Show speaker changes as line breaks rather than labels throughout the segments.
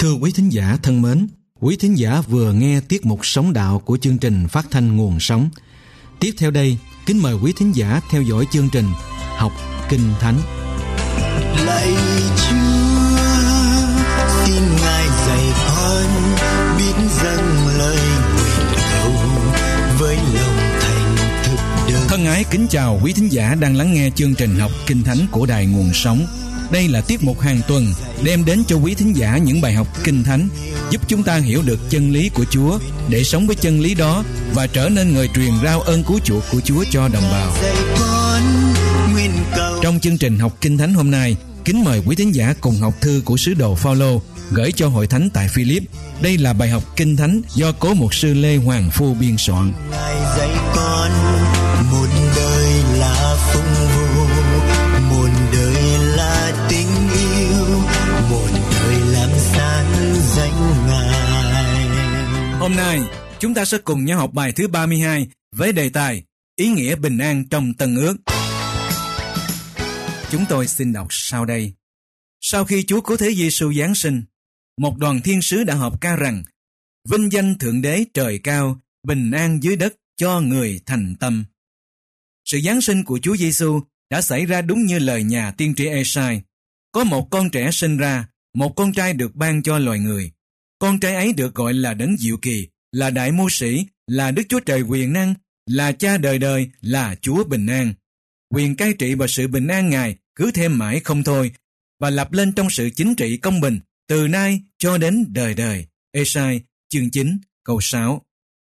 Thưa quý thính giả thân mến, quý thính giả vừa nghe tiết mục Sống Đạo của chương trình phát thanh Nguồn Sống. Tiếp theo đây, kính mời quý thính giả theo dõi chương trình Học Kinh Thánh.
Lạy Chúa, xin Ngài dạy con biết dâng lời nguyện cầu với lòng thành thực đơn.
Thân ái kính chào quý thính giả đang lắng nghe chương trình Học Kinh Thánh của Đài Nguồn Sống. Đây là tiết mục hàng tuần đem đến cho quý thính giả những bài học Kinh Thánh giúp chúng ta hiểu được chân lý của Chúa để sống với chân lý đó và trở nên người truyền rao ơn cứu chuộc của Chúa cho đồng bào. Trong chương trình Học Kinh Thánh hôm nay, kính mời quý thính giả cùng học thư của sứ đồ Phao-lô gửi cho hội thánh tại Philip. Đây là bài học Kinh Thánh do cố mục sư Lê Hoàng Phu biên soạn.
Ngài dạy con một đời là phụng vụ, một đời là tình yêu, một đời làm sáng danh Ngài.
Hôm nay, chúng ta sẽ cùng nhau học bài thứ 32 với đề tài Ý nghĩa bình an trong Tân Ước. Chúng tôi xin đọc sau đây. Sau khi Chúa Cứu Thế Giêsu giáng sinh, một đoàn thiên sứ đã họp ca rằng: Vinh danh Thượng Đế trời cao, bình an dưới đất cho người thành tâm. Sự giáng sinh của Chúa Giêsu đã xảy ra đúng như lời nhà tiên tri Ê-sai. Có một con trẻ sinh ra, một con trai được ban cho loài người. Con trai ấy được gọi là Đấng Diệu Kỳ, là Đại Mưu Sĩ, là Đức Chúa Trời quyền năng, là Cha đời đời, là Chúa bình an. Quyền cai trị và sự bình an Ngài cứ thêm mãi không thôi, và lập lên trong sự chính trị công bình, từ nay cho đến đời đời. Ê-sai, chương 9, câu 6.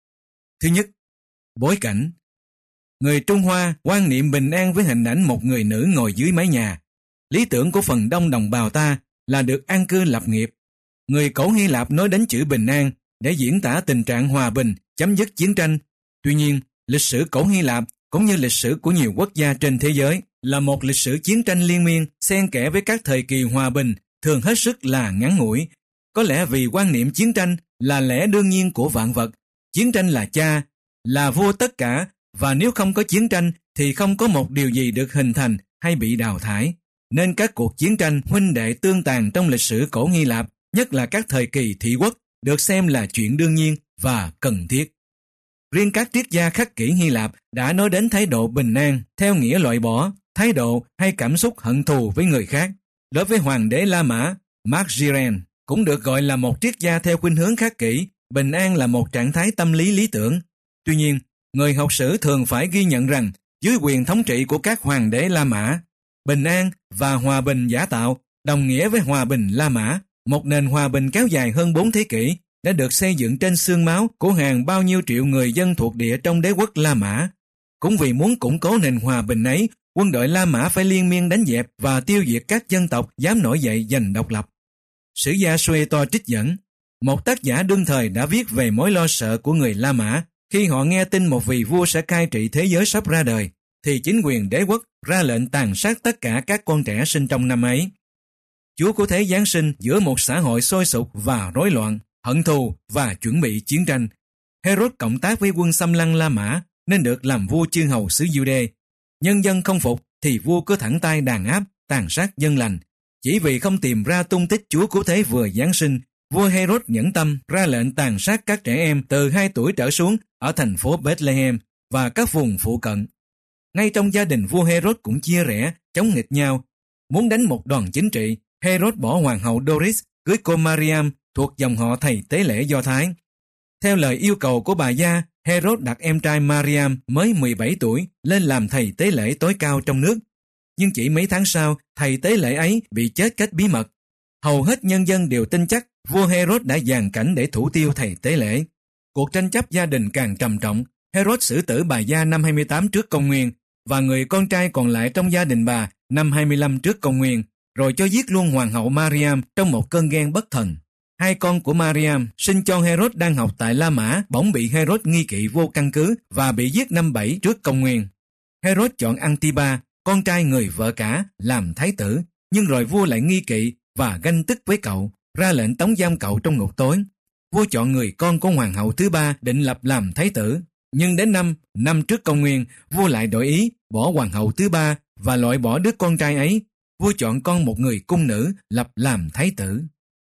Thứ nhất, bối cảnh. Người Trung Hoa quan niệm bình an với hình ảnh một người nữ ngồi dưới mái nhà. Lý tưởng của phần đông đồng bào ta là được an cư lập nghiệp. Người cổ Hy Lạp nói đến chữ bình an để diễn tả tình trạng hòa bình, chấm dứt chiến tranh. Tuy nhiên, lịch sử cổ Hy Lạp cũng như lịch sử của nhiều quốc gia trên thế giới là một lịch sử chiến tranh liên miên, xen kẽ với các thời kỳ hòa bình, thường hết sức là ngắn ngủi. Có lẽ vì quan niệm chiến tranh là lẽ đương nhiên của vạn vật. Chiến tranh là cha, là vua tất cả, và nếu không có chiến tranh thì không có một điều gì được hình thành hay bị đào thải. Nên các cuộc chiến tranh huynh đệ tương tàn trong lịch sử cổ Hy Lạp, nhất là các thời kỳ thị quốc, được xem là chuyện đương nhiên và cần thiết. Riêng các triết gia khắc kỷ Hy Lạp đã nói đến thái độ bình an theo nghĩa loại bỏ thái độ hay cảm xúc hận thù với người khác. Đối với hoàng đế La Mã, Mark Giren cũng được gọi là một triết gia theo khuynh hướng khắc kỷ, bình an là một trạng thái tâm lý lý tưởng. Tuy nhiên, người học sử thường phải ghi nhận rằng dưới quyền thống trị của các hoàng đế La Mã, bình an và hòa bình giả tạo đồng nghĩa với hòa bình La Mã, một nền hòa bình kéo dài hơn 4 thế kỷ đã được xây dựng trên xương máu của hàng bao nhiêu triệu người dân thuộc địa trong đế quốc La Mã. Cũng vì muốn củng cố nền hòa bình ấy, quân đội La Mã phải liên miên đánh dẹp và tiêu diệt các dân tộc dám nổi dậy giành độc lập. Sử gia Sueto trích dẫn, một tác giả đương thời đã viết về mối lo sợ của người La Mã khi họ nghe tin một vị vua sẽ cai trị thế giới sắp ra đời, thì chính quyền đế quốc ra lệnh tàn sát tất cả các con trẻ sinh trong năm ấy. Chúa Cứu Thế giáng sinh giữa một xã hội sôi sục và rối loạn, hận thù và chuẩn bị chiến tranh. Herod cộng tác với quân xâm lăng La Mã nên được làm vua chư hầu xứ Giu-đê. Nhân dân không phục thì vua cứ thẳng tay đàn áp, tàn sát dân lành. Chỉ vì không tìm ra tung tích Chúa Cứu Thế vừa giáng sinh, vua Herod nhẫn tâm ra lệnh tàn sát các trẻ em từ 2 tuổi trở xuống ở thành phố Bethlehem và các vùng phụ cận. Ngay trong gia đình vua Herod cũng chia rẽ, chống nghịch nhau. Muốn đánh một đòn chính trị, Herod bỏ hoàng hậu Doris cưới cô Mariam thuộc dòng họ thầy tế lễ Do Thái. Theo lời yêu cầu của bà gia, Herod đặt em trai Mariam mới 17 tuổi lên làm thầy tế lễ tối cao trong nước. Nhưng chỉ mấy tháng sau, thầy tế lễ ấy bị chết cách bí mật. Hầu hết nhân dân đều tin chắc vua Herod đã dàn cảnh để thủ tiêu thầy tế lễ. Cuộc tranh chấp gia đình càng trầm trọng. Herod xử tử bà gia năm 28 trước công nguyên và người con trai còn lại trong gia đình bà năm 25 trước công nguyên, rồi cho giết luôn hoàng hậu Mariam trong một cơn ghen bất thần. 2 con của Mariam sinh cho Herod đang học tại La Mã bỗng bị Herod nghi kỵ vô căn cứ và bị giết năm 7 trước công nguyên. Herod chọn Antipa, con trai người vợ cả, làm thái tử, nhưng rồi vua lại nghi kỵ và ganh tức với cậu, ra lệnh tống giam cậu trong ngục tối. Vua chọn người con của hoàng hậu thứ 3 định lập làm thái tử, nhưng đến năm trước công nguyên, vua lại đổi ý, bỏ hoàng hậu thứ 3 và loại bỏ đứa con trai ấy. Vua chọn con một người cung nữ lập làm thái tử.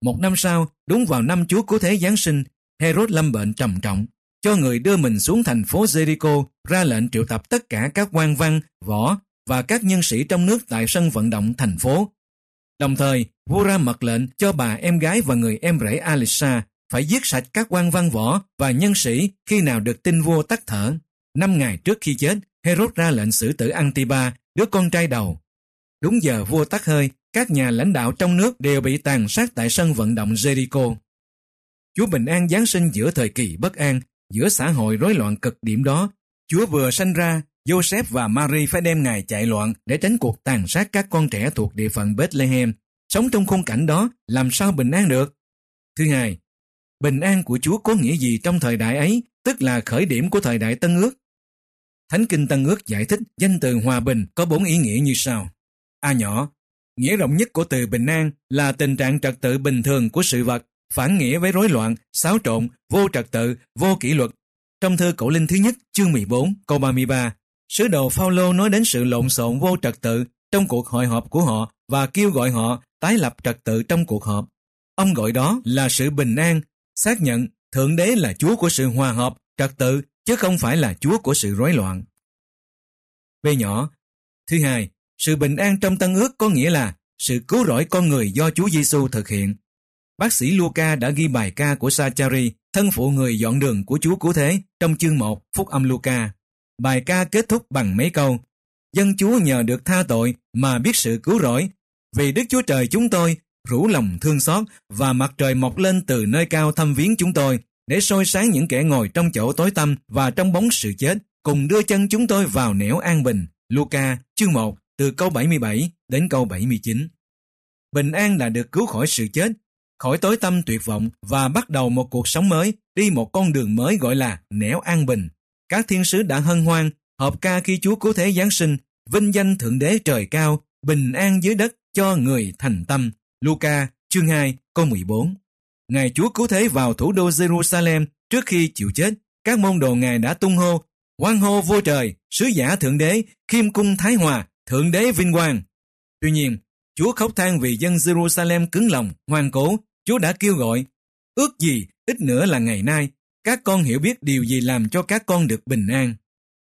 Một năm sau, đúng vào năm Chúa Cứu Thế Giáng sinh, Herod lâm bệnh trầm trọng, cho người đưa mình xuống thành phố Jericho, ra lệnh triệu tập tất cả các quan văn, võ và các nhân sĩ trong nước tại sân vận động thành phố. Đồng thời, vua ra mật lệnh cho bà em gái và người em rể Alisa phải giết sạch các quan văn võ và nhân sĩ khi nào được tin vua tắt thở. 5 ngày trước khi chết, Herod ra lệnh xử tử Antipa, đứa con trai đầu. Đúng giờ vua tắt hơi, các nhà lãnh đạo trong nước đều bị tàn sát tại sân vận động Jericho. Chúa bình an Giáng sinh giữa thời kỳ bất an, giữa xã hội rối loạn cực điểm đó. Chúa vừa sanh ra, Joseph và Mary phải đem Ngài chạy loạn để tránh cuộc tàn sát các con trẻ thuộc địa phận Bethlehem. Sống trong khung cảnh đó, làm sao bình an được? Thứ hai, bình an của Chúa có nghĩa gì trong thời đại ấy, tức là khởi điểm của thời đại Tân Ước? Thánh Kinh Tân Ước giải thích danh từ hòa bình có 4 ý nghĩa như sau. A nhỏ, nghĩa rộng nhất của từ bình an là tình trạng trật tự bình thường của sự vật, phản nghĩa với rối loạn, xáo trộn, vô trật tự, vô kỷ luật. Trong thư Cổ Linh thứ nhất, chương 14, câu 33, sứ đồ Phao-lô nói đến sự lộn xộn vô trật tự trong cuộc hội họp của họ và kêu gọi họ tái lập trật tự trong cuộc họp. Ông gọi đó là sự bình an, xác nhận Thượng Đế là Chúa của sự hòa hợp, trật tự, chứ không phải là Chúa của sự rối loạn. B nhỏ. Thứ hai, sự bình an trong Tân Ước có nghĩa là sự cứu rỗi con người do Chúa Giêsu thực hiện. Bác sĩ Luca đã ghi bài ca của Sa-cha-ri, thân phụ người dọn đường của Chúa Cứu Thế, trong chương 1, Phúc âm Luca. Bài ca kết thúc bằng mấy câu: dân Chúa nhờ được tha tội mà biết sự cứu rỗi, vì Đức Chúa Trời chúng tôi rủ lòng thương xót và mặt trời mọc lên từ nơi cao thăm viếng chúng tôi, để soi sáng những kẻ ngồi trong chỗ tối tăm và trong bóng sự chết, cùng đưa chân chúng tôi vào nẻo an bình. Luca, chương 1, từ câu 77 đến câu 79. Bình an là được cứu khỏi sự chết, khỏi tối tăm tuyệt vọng và bắt đầu một cuộc sống mới, đi một con đường mới gọi là nẻo an bình. Các thiên sứ đã hân hoan, hợp ca khi Chúa Cứu Thế Giáng sinh, vinh danh Thượng Đế trời cao, bình an dưới đất cho người thành tâm. Luca, chương 2, câu 14. Ngày Chúa Cứu Thế vào thủ đô Jerusalem trước khi chịu chết, các môn đồ Ngài đã tung hô: hoan hô vua trời, sứ giả Thượng Đế, khiêm cung thái hòa, Thượng Đế vinh quang. Tuy nhiên, Chúa khóc than vì dân Jerusalem cứng lòng, ngoan cố. Chúa đã kêu gọi: ước gì ít nữa là ngày nay, các con hiểu biết điều gì làm cho các con được bình an.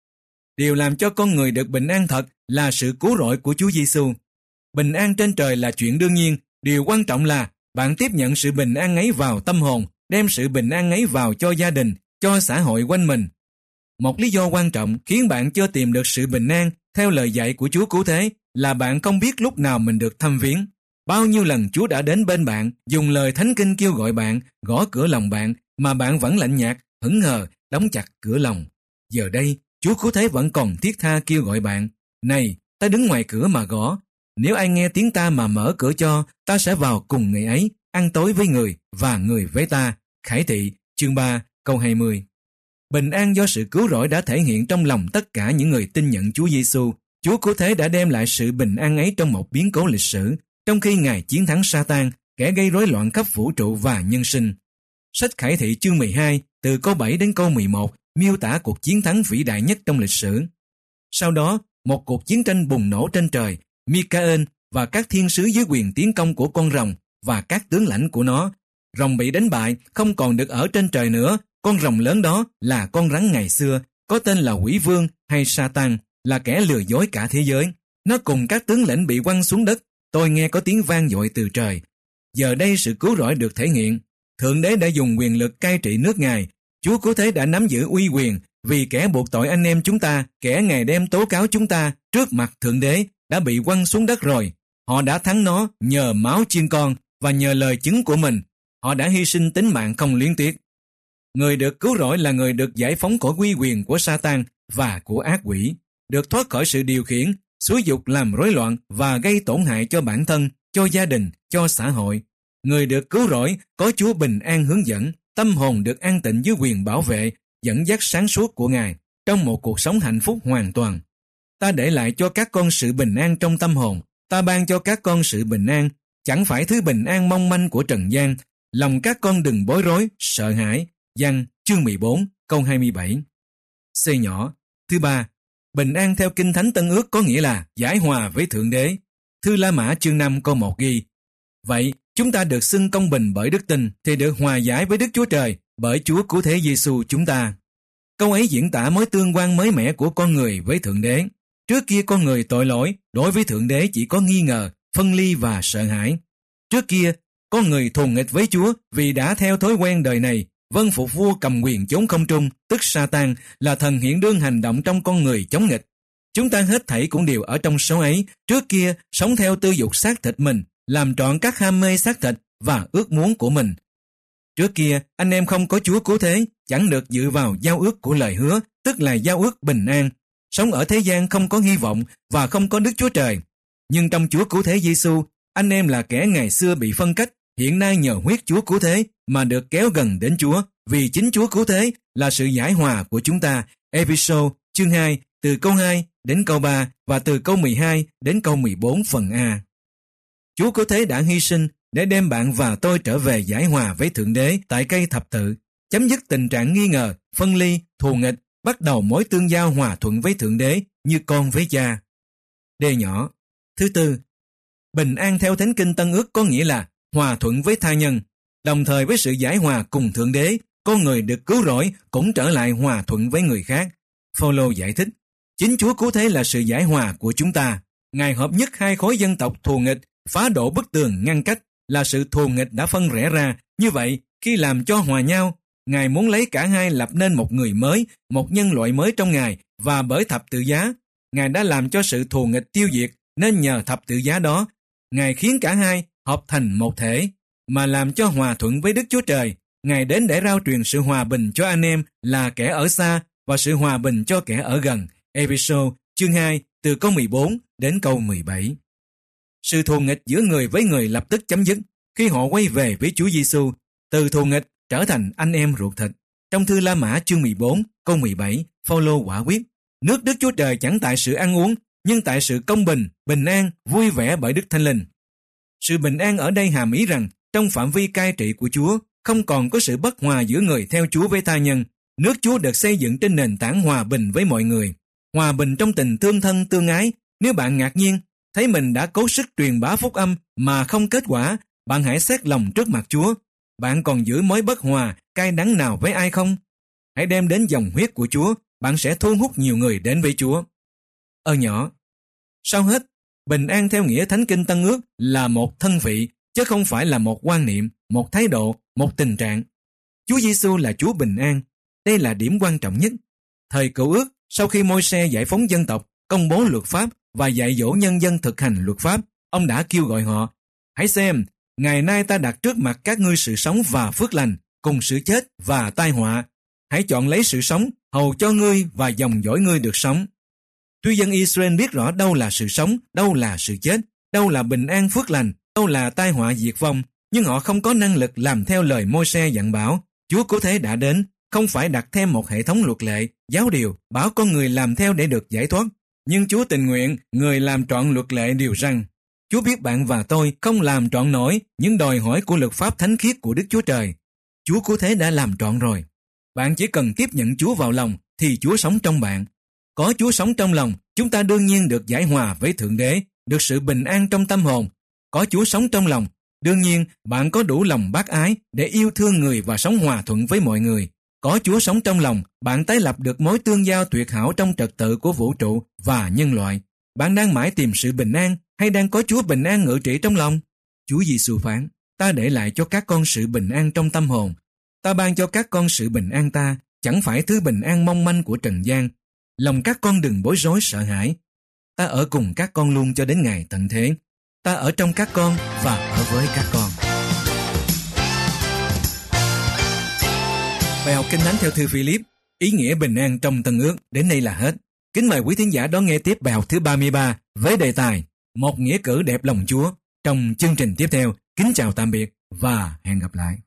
Điều làm cho con người được bình an thật là sự cứu rỗi của Chúa Giêsu. Bình an trên trời là chuyện đương nhiên, điều quan trọng là bạn tiếp nhận sự bình an ấy vào tâm hồn, đem sự bình an ấy vào cho gia đình, cho xã hội quanh mình. Một lý do quan trọng khiến bạn chưa tìm được sự bình an theo lời dạy của Chúa Cứu Thế là bạn không biết lúc nào mình được thăm viếng. Bao nhiêu lần Chúa đã đến bên bạn, dùng lời Thánh Kinh kêu gọi bạn, gõ cửa lòng bạn, mà bạn vẫn lạnh nhạt, hững hờ, đóng chặt cửa lòng. Giờ đây, Chúa Cứu Thế vẫn còn thiết tha kêu gọi bạn: này, ta đứng ngoài cửa mà gõ. Nếu ai nghe tiếng ta mà mở cửa cho, ta sẽ vào cùng người ấy, ăn tối với người và người với ta. Khải Thị, chương 3, câu 20. Bình an do sự cứu rỗi đã thể hiện trong lòng tất cả những người tin nhận Chúa Giêsu. Chúa Cứu Thế đã đem lại sự bình an ấy trong một biến cố lịch sử, trong khi Ngài chiến thắng Sa-tan, kẻ gây rối loạn khắp vũ trụ và nhân sinh. Sách Khải Thị chương 12, từ câu 7 đến câu 11, miêu tả cuộc chiến thắng vĩ đại nhất trong lịch sử. Sau đó, một cuộc chiến tranh bùng nổ trên trời. Michael và các thiên sứ dưới quyền tiến công của con rồng và các tướng lãnh của nó. Rồng bị đánh bại, không còn được ở trên trời nữa. Con rồng lớn đó là con rắn ngày xưa, có tên là Quỷ Vương hay Sa-tan, là kẻ lừa dối cả thế giới. Nó cùng các tướng lĩnh bị quăng xuống đất. Tôi nghe có tiếng vang dội từ trời. Giờ đây sự cứu rỗi được thể hiện. Thượng Đế đã dùng quyền lực cai trị nước Ngài. Chúa Cứu Thế đã nắm giữ uy quyền, vì kẻ buộc tội anh em chúng ta, kẻ Ngài đem tố cáo chúng ta trước mặt Thượng Đế, đã bị quăng xuống đất rồi. Họ đã thắng nó nhờ máu chiên con và nhờ lời chứng của mình. Họ đã hy sinh tính mạng không luyến tiếc. Người được cứu rỗi là người được giải phóng khỏi uy quyền của Sa-tan và của ác quỷ, được thoát khỏi sự điều khiển, xúi dục làm rối loạn và gây tổn hại cho bản thân, cho gia đình, cho xã hội. Người được cứu rỗi có Chúa bình an hướng dẫn, tâm hồn được an tịnh dưới quyền bảo vệ, dẫn dắt sáng suốt của Ngài trong một cuộc sống hạnh phúc hoàn toàn. Ta để lại cho các con sự bình an trong tâm hồn, ta ban cho các con sự bình an, chẳng phải thứ bình an mong manh của trần gian. Lòng các con đừng bối rối, sợ hãi. Giăng, chương 14, câu 27. C nhỏ. Thứ ba, bình an theo Kinh Thánh Tân Ước có nghĩa là giải hòa với Thượng Đế. Thư La Mã chương 5 câu 1 ghi: Vậy, chúng ta được xưng công bình bởi đức tin thì được hòa giải với Đức Chúa Trời bởi Chúa Cứu Thế Giêsu chúng ta. Câu ấy diễn tả mối tương quan mới mẻ của con người với Thượng Đế. Trước kia con người tội lỗi đối với Thượng Đế chỉ có nghi ngờ, phân ly và sợ hãi. Trước kia, con người thù nghịch với Chúa vì đã theo thói quen đời này, vâng phục vua cầm quyền chốn không trung, tức Sa-tan, là thần hiện đương hành động trong con người chống nghịch. Chúng ta hết thảy cũng đều ở trong số ấy. Trước kia, sống theo tư dục xác thịt mình, làm trọn các ham mê xác thịt và ước muốn của mình. Trước kia, anh em không có Chúa Cứu Thế, chẳng được dựa vào giao ước của lời hứa, tức là giao ước bình an. Sống ở thế gian không có hy vọng và không có Đức Chúa Trời. Nhưng trong Chúa Cứu Thế Giêsu, anh em là kẻ ngày xưa bị phân cách, hiện nay nhờ huyết Chúa Cứu Thế mà được kéo gần đến Chúa, vì chính Chúa Cứu Thế là sự giải hòa của chúng ta. Ê-phê-sô chương 2, từ câu 2 đến câu 3 và từ câu 12 đến câu 14 phần A. Chúa Cứu Thế đã hy sinh để đem bạn và tôi trở về giải hòa với Thượng Đế tại cây thập tự, chấm dứt tình trạng nghi ngờ, phân ly, thù nghịch, bắt đầu mối tương giao hòa thuận với Thượng Đế như con với cha. Đề nhỏ. Thứ tư, bình an theo Thánh Kinh Tân Ước có nghĩa là hòa thuận với tha nhân, đồng thời với sự giải hòa cùng Thượng Đế, con người được cứu rỗi cũng trở lại hòa thuận với người khác. Phao-lô giải thích, chính Chúa Cứu Thế là sự giải hòa của chúng ta. Ngài hợp nhất hai khối dân tộc thù nghịch, phá đổ bức tường ngăn cách, là sự thù nghịch đã phân rẽ ra. Như vậy, khi làm cho hòa nhau, Ngài muốn lấy cả hai lập nên một người mới, một nhân loại mới trong Ngài, và bởi thập tự giá, Ngài đã làm cho sự thù nghịch tiêu diệt, nên nhờ thập tự giá đó, Ngài khiến cả hai hợp thành một thể, mà làm cho hòa thuận với Đức Chúa Trời. Ngài đến để rao truyền sự hòa bình cho anh em là kẻ ở xa và sự hòa bình cho kẻ ở gần. Ê-phê-sô chương 2 từ câu 14 đến câu 17. Sự thù nghịch giữa người với người lập tức chấm dứt khi họ quay về với Chúa Giêsu, từ thù nghịch trở thành anh em ruột thịt. Trong thư La Mã chương 14 câu 17, Phao-lô quả quyết, nước Đức Chúa Trời chẳng tại sự ăn uống, nhưng tại sự công bình, bình an, vui vẻ bởi Đức Thánh Linh. Sự bình an ở đây hàm ý rằng trong phạm vi cai trị của Chúa không còn có sự bất hòa giữa người theo Chúa với tha nhân. Nước Chúa được xây dựng trên nền tảng hòa bình với mọi người, hòa bình trong tình tương thân tương ái. Nếu bạn ngạc nhiên thấy mình đã cố sức truyền bá phúc âm mà không kết quả, bạn hãy xét lòng trước mặt Chúa. Bạn còn giữ mối bất hòa, cay đắng nào với ai không? Hãy đem đến dòng huyết của Chúa, bạn sẽ thu hút nhiều người đến với Chúa. Nhỏ. Sau hết, bình an theo nghĩa Thánh Kinh Tân Ước là một thân vị, chứ không phải là một quan niệm, một thái độ, một tình trạng. Chúa Giêsu là Chúa bình an. Đây là điểm quan trọng nhất. Thời Cựu Ước, sau khi Môi-se giải phóng dân tộc, công bố luật pháp và dạy dỗ nhân dân thực hành luật pháp, ông đã kêu gọi họ: hãy xem, ngày nay ta đặt trước mặt các ngươi sự sống và phước lành, cùng sự chết và tai họa. Hãy chọn lấy sự sống, hầu cho ngươi và dòng dõi ngươi được sống. Tuy dân Israel biết rõ đâu là sự sống, đâu là sự chết, đâu là bình an phước lành, đâu là tai họa diệt vong, nhưng họ không có năng lực làm theo lời Môi-se dặn bảo. Chúa Cứu Thế đã đến, không phải đặt thêm một hệ thống luật lệ, giáo điều, bảo con người làm theo để được giải thoát. Nhưng Chúa tình nguyện, người làm trọn luật lệ điều răn. Chúa biết bạn và tôi không làm trọn nổi những đòi hỏi của luật pháp thánh khiết của Đức Chúa Trời. Chúa Cứu Thế đã làm trọn rồi. Bạn chỉ cần tiếp nhận Chúa vào lòng thì Chúa sống trong bạn. Có Chúa sống trong lòng, chúng ta đương nhiên được giải hòa với Thượng Đế, được sự bình an trong tâm hồn. Có Chúa sống trong lòng, đương nhiên bạn có đủ lòng bác ái để yêu thương người và sống hòa thuận với mọi người. Có Chúa sống trong lòng, bạn tái lập được mối tương giao tuyệt hảo trong trật tự của vũ trụ và nhân loại. Bạn đang mãi tìm sự bình an hay đang có Chúa bình an ngự trị trong lòng? Chúa Giêsu phán: ta để lại cho các con sự bình an trong tâm hồn. Ta ban cho các con sự bình an ta, chẳng phải thứ bình an mong manh của trần gian. Lòng các con đừng bối rối sợ hãi. Ta ở cùng các con luôn cho đến ngày tận thế. Ta ở trong các con và ở với các con. Bài học Kinh Thánh theo thư Philip, ý nghĩa bình an trong Tân Ước đến đây là hết. Kính mời quý thính giả đón nghe tiếp bài học thứ 33 với đề tài Một nghĩa cử đẹp lòng Chúa trong chương trình tiếp theo. Kính chào tạm biệt và hẹn gặp lại.